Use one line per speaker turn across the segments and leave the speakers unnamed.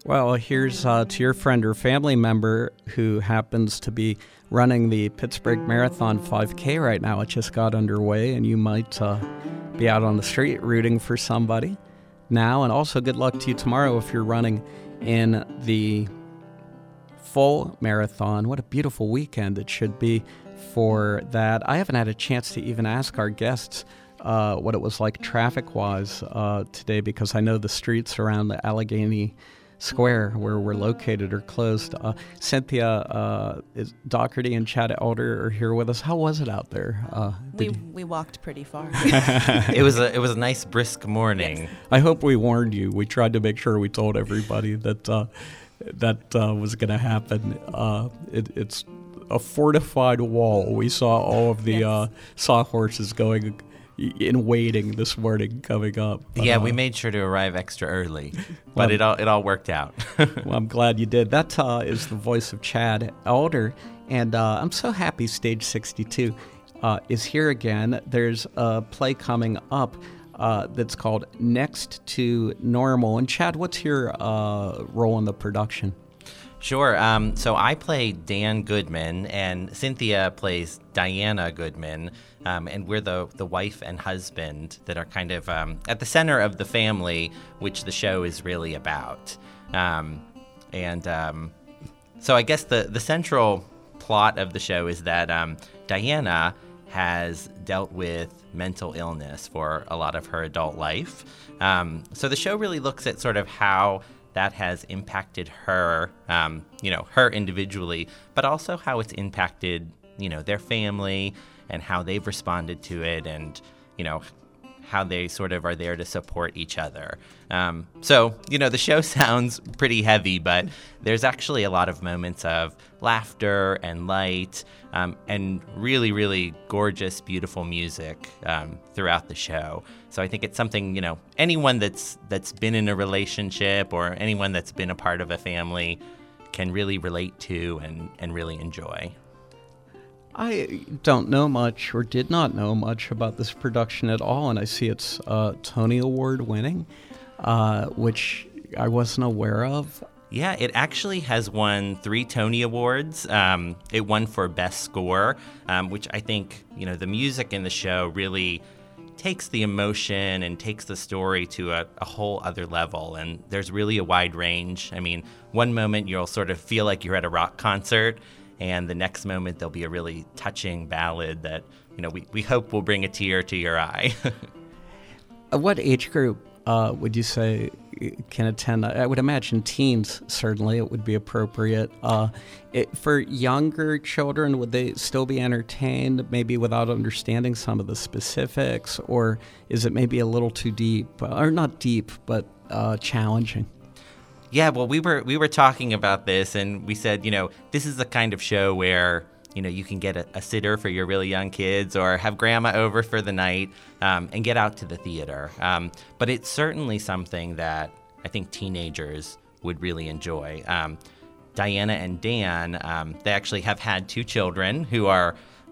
Well, here's to your friend or family member who happens to be running the Pittsburgh Marathon 5K right now. It just got underway, and you might be out on the street rooting for somebody now. And also good luck to you tomorrow if you're running in the full marathon. What a beautiful weekend it should be for that. I haven't had a chance to even ask our guests what it was like traffic-wise today, because I know the streets around the Allegheny Square where we're located are closed. Cynthia Doherty and Chad Elder are here with us. How was it out there?
We walked pretty far.
It was a nice brisk morning.
Yes.
I hope we warned you. We tried to make sure we told everybody that was going to happen. It's a fortified wall. We saw all of the sawhorses going in waiting this morning coming up.
Yeah, we made sure to arrive extra early, but it all worked out.
Well, I'm glad you did. That is the voice of Chad Elder, and I'm so happy Stage 62 is here again. There's a play coming up that's called Next to Normal. And Chad, what's your role in the production?
Sure. So I play Dan Goodman, and Cynthia plays Diana Goodman, and we're the wife and husband that are kind of at the center of the family, which the show is really about. So I guess the central plot of the show is that Diana has dealt with mental illness for a lot of her adult life. So the show really looks at sort of how that has impacted her, her individually, but also how it's impacted, their family and how they've responded to it, and, how they sort of are there to support each other. So the show sounds pretty heavy, but there's actually a lot of moments of laughter and light, and really, really gorgeous, beautiful music throughout the show. So I think it's something, anyone that's been in a relationship or anyone that's been a part of a family can really relate to and really enjoy.
I don't know much, or did not know much, about this production at all, and I see it's Tony Award winning, which I wasn't aware of.
Yeah, it actually has won 3 Tony Awards. It won for Best Score, which I think, the music in the show really takes the emotion and takes the story to a whole other level, and there's really a wide range. I mean, one moment you'll sort of feel like you're at a rock concert, and the next moment there'll be a really touching ballad that, we hope will bring a tear to your eye.
What age group would you say can attend? I would imagine teens, certainly, it would be appropriate. For younger children, would they still be entertained, maybe without understanding some of the specifics, or is it maybe a little too deep, or not deep, but challenging?
Yeah, well, we were talking about this, and we said, this is the kind of show where, you can get a sitter for your really young kids, or have grandma over for the night, and get out to the theater. But it's certainly something that I think teenagers would really enjoy. Diana and Dan, they actually have had 2 children who are,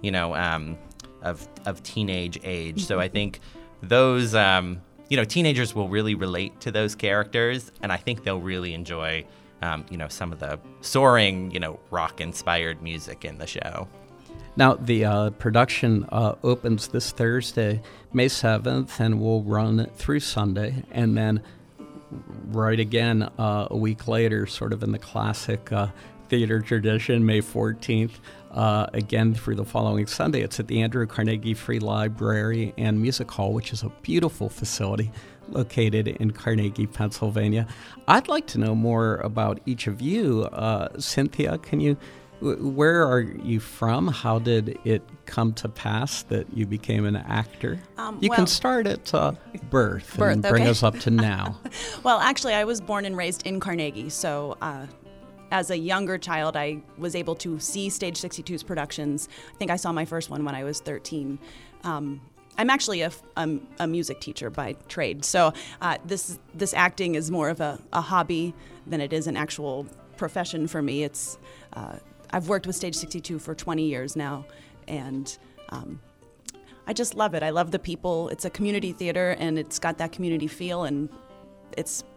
of teenage age. So I think those, teenagers will really relate to those characters, and I think they'll really enjoy, some of the soaring, rock-inspired music in the show.
Now, the production opens this Thursday, May 7th, and will run through Sunday, and then right again a week later, sort of in the classic theater tradition, May 14th, again through the following Sunday. It's at the Andrew Carnegie Free Library and Music Hall, which is a beautiful facility located in Carnegie, Pennsylvania. I'd like to know more about each of you. Cynthia, where are you from? How did it come to pass that you became an actor? You can start at birth and bring us up to now.
Well, actually, I was born and raised in Carnegie, so as a younger child, I was able to see Stage 62's productions. I think I saw my first one when I was 13. I'm actually a music teacher by trade, so this acting is more of a hobby than it is an actual profession for me. It's I've worked with Stage 62 for 20 years now, and I just love it. I love the people. It's a community theater, and it's got that community feel, and it's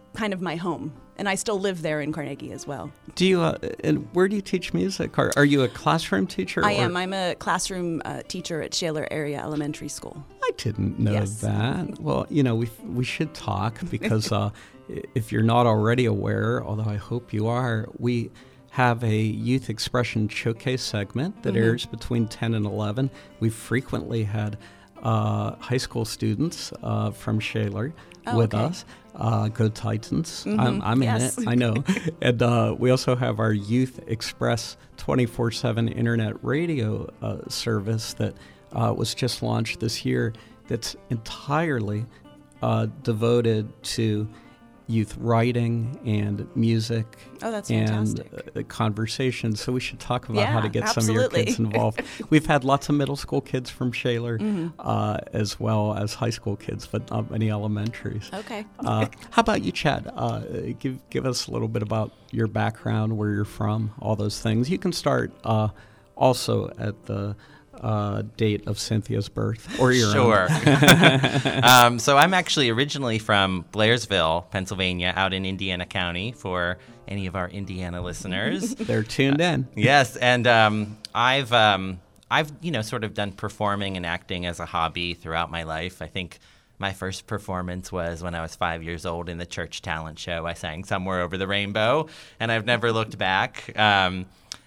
kind of my home. And I still live there in Carnegie as well.
Do you? And where do you teach music? Are you a classroom teacher?
I am. I'm a classroom teacher at Shaler Area Elementary School.
I didn't know that. Well, we should talk because if you're not already aware, although I hope you are, we have a youth expression showcase segment that airs between 10 and 11. We've frequently had high school students from Shaler with us. Go Titans. I'm in it, I know. And we also have our Youth Express 24/7 internet radio service that was just launched this year that's entirely devoted to youth writing and music
that's
and
fantastic.
Conversation. So we should talk about how to get
absolutely.
some of your kids involved. We've had lots of middle school kids from Shaler as well as high school kids, but not many elementaries.
Okay.
How about you, Chad? Give us a little bit about your background, where you're from, all those things. You can start also at the date of Cynthia's birth, or your
own.
Sure.
So I'm actually originally from Blairsville, Pennsylvania, out in Indiana County, for any of our Indiana listeners.
They're tuned in.
Yes, and I've sort of done performing and acting as a hobby throughout my life. I think my first performance was when I was 5 years old in the church talent show. I sang Somewhere Over the Rainbow, and I've never looked back. And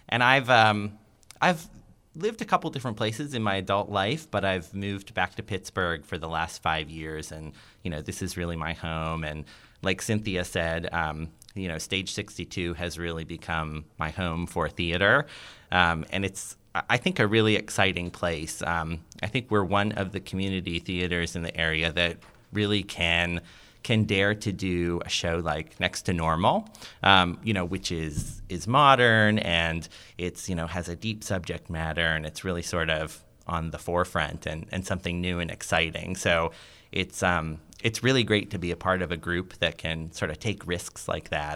I've lived a couple different places in my adult life, but I've moved back to Pittsburgh for the last 5 years, and this is really my home. And like Cynthia said, Stage 62 has really become my home for theater, and it's, I think, a really exciting place. I think we're one of the community theaters in the area that really can dare to do a show like Next to Normal, which is modern, and it's, has a deep subject matter, and it's really sort of on the forefront and something new and exciting. So it's really great to be a part of a group that can sort of take risks like that.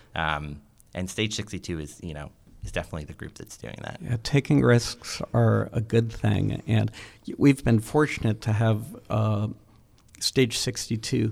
And Stage 62 is definitely the group that's doing that.
Yeah, taking risks are a good thing, and we've been fortunate to have Stage 62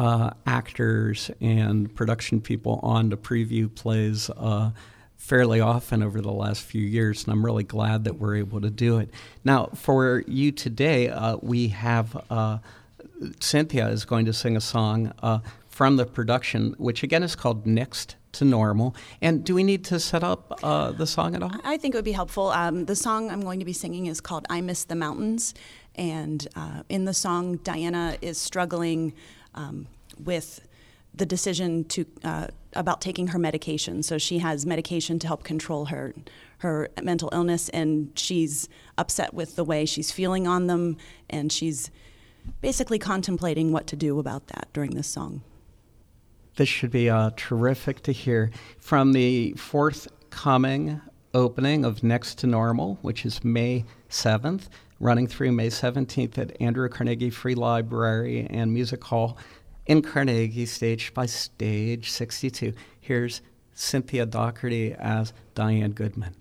actors and production people on to preview plays fairly often over the last few years, and I'm really glad that we're able to do it. Now, for you today, we have Cynthia is going to sing a song from the production, which again is called Next to Normal. And do we need to set up the song at all?
I think it would be helpful. The song I'm going to be singing is called I Miss the Mountains, and in the song, Diana is struggling with the decision about taking her medication. So she has medication to help control her mental illness, and she's upset with the way she's feeling on them, and she's basically contemplating what to do about that during this song.
This should be terrific to hear. From the forthcoming opening of Next to Normal, which is May 7th, running through May 17th at Andrew Carnegie Free Library and Music Hall in Carnegie, staged by Stage 62. Here's Cynthia Doherty as Diane Goodman.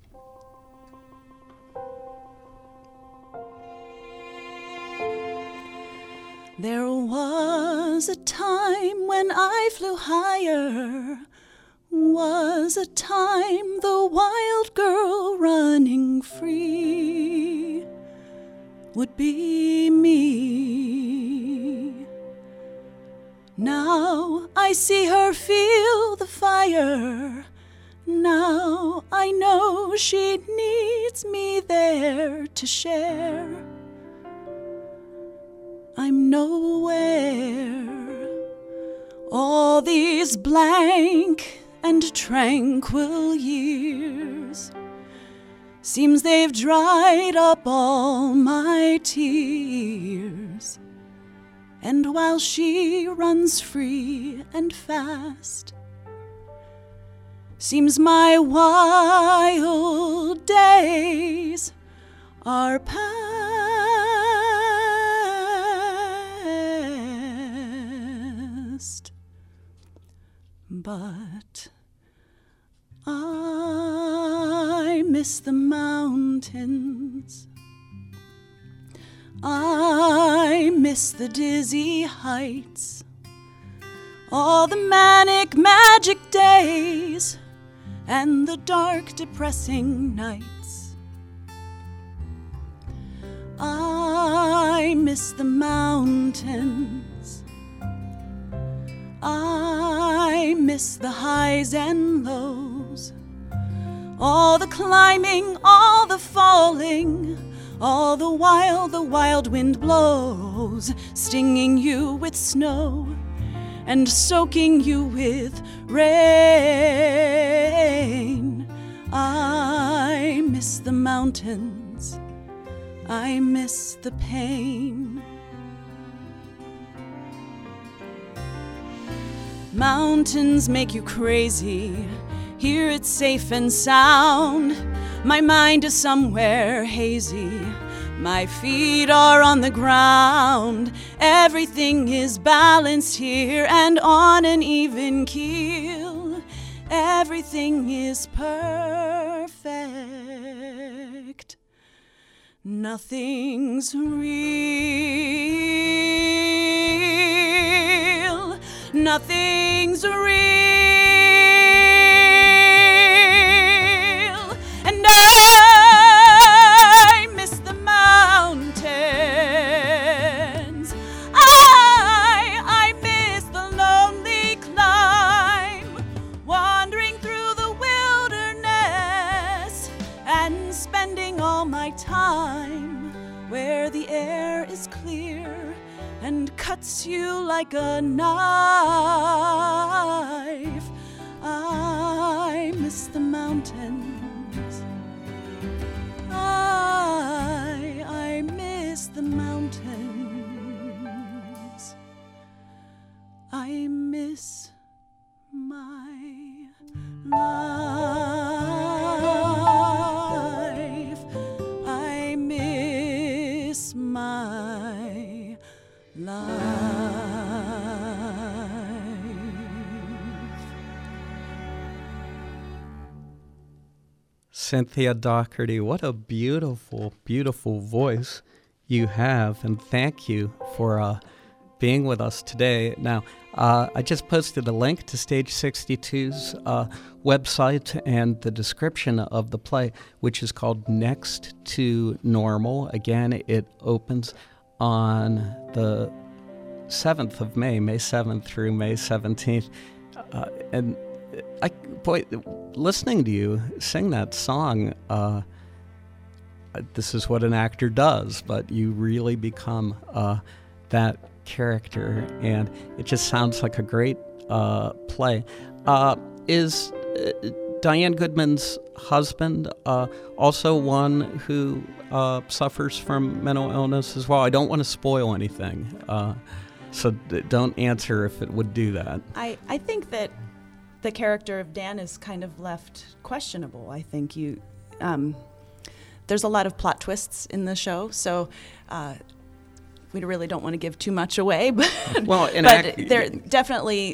There was a time when I flew higher, was a time the wild girl running free would be me. Now I see her feel the fire, now I know she needs me there to share. I'm nowhere. All these blank and tranquil years, seems they've dried up all my tears. And while she runs free and fast, seems my wild days are past. But I miss the mountains, I miss the dizzy heights, all the manic magic days and the dark depressing nights. I miss the mountains. I miss the highs and lows, all the climbing, all the falling, all the wild wind blows, stinging you with snow and soaking you with rain. I miss the mountains. I miss the pain. Mountains make you crazy. Here it's safe and sound. My mind is somewhere hazy. My feet are on the ground. Everything is balanced here and on an even keel. Everything is perfect. Nothing's real. Nothing's real. And I miss the mountains. I miss the lonely climb, wandering through the wilderness and spending all my time where the air is clear and cuts you like a knife. I miss the mountains. I miss the mountains. I miss my life. I miss my life.
Cynthia Doherty, what a beautiful, beautiful voice you have, and thank you for being with us today. Now, I just posted a link to Stage 62's website and the description of the play, which is called Next to Normal. Again, it opens on the 7th of May 7th through May 17th. And listening to you sing that song, this is what an actor does, but you really become that character, and it just sounds like a great play. Is Diane Goodman's husband also one who suffers from mental illness as well? I don't want to spoil anything, so don't answer if it would do that.
I think that the character of Dan is kind of left questionable. I think there's a lot of plot twists in the show, so we really don't want to give too much away. But they're definitely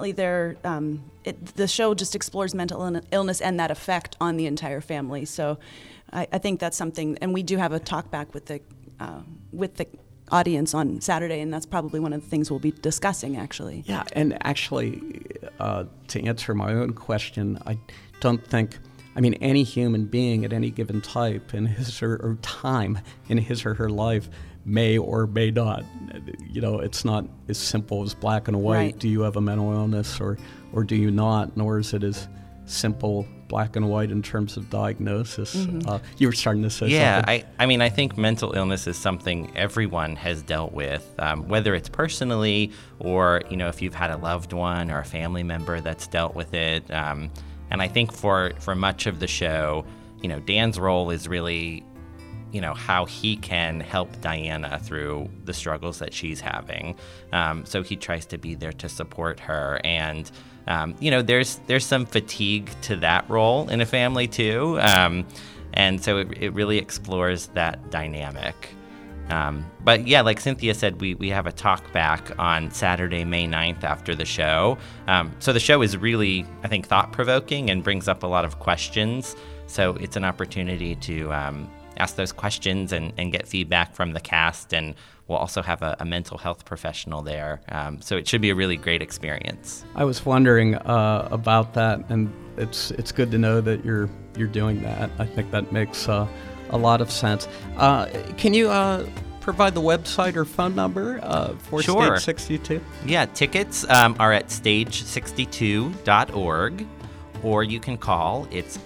the show just explores mental illness and that effect on the entire family. So I think that's something, and we do have a talk back with the audience on Saturday, and that's probably one of the things we'll be discussing, actually.
Yeah, and actually, to answer my own question, I don't think, any human being at any given type in his or time in his or her life may or may not. It's not as simple as black and white. Right. Do you have a mental illness or do you not? Nor is it as simple black and white in terms of diagnosis. Mm-hmm. You were starting to say something.
Yeah, I think mental illness is something everyone has dealt with, whether it's personally or, if you've had a loved one or a family member that's dealt with it. And I think for much of the show, Dan's role is really, how he can help Diana through the struggles that she's having. So he tries to be there to support her. And, there's some fatigue to that role in a family too. And so it really explores that dynamic. But yeah, like Cynthia said, we have a talk back on Saturday, May 9th after the show. So the show is really, I think, thought-provoking and brings up a lot of questions. So it's an opportunity to ask those questions and get feedback from the cast. And we'll also have a mental health professional there. So it should be a really great experience.
I was wondering about that, and it's good to know that you're doing that. I think that makes a lot of sense. Can you provide the website or phone number for
Sure.
Stage 62?
Yeah, tickets are at stage62.org, or you can call. It's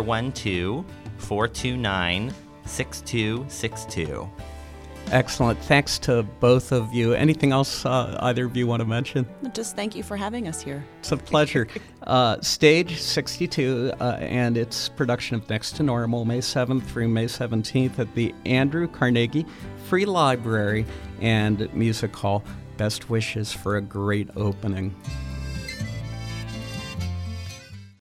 412-429-6262.
Excellent. Thanks to both of you. Anything else either of you want to mention?
Just thank you for having us here.
It's a pleasure. Stage 62 and its production of Next to Normal, May 7th through May 17th at the Andrew Carnegie Free Library and Music Hall. Best wishes for a great opening.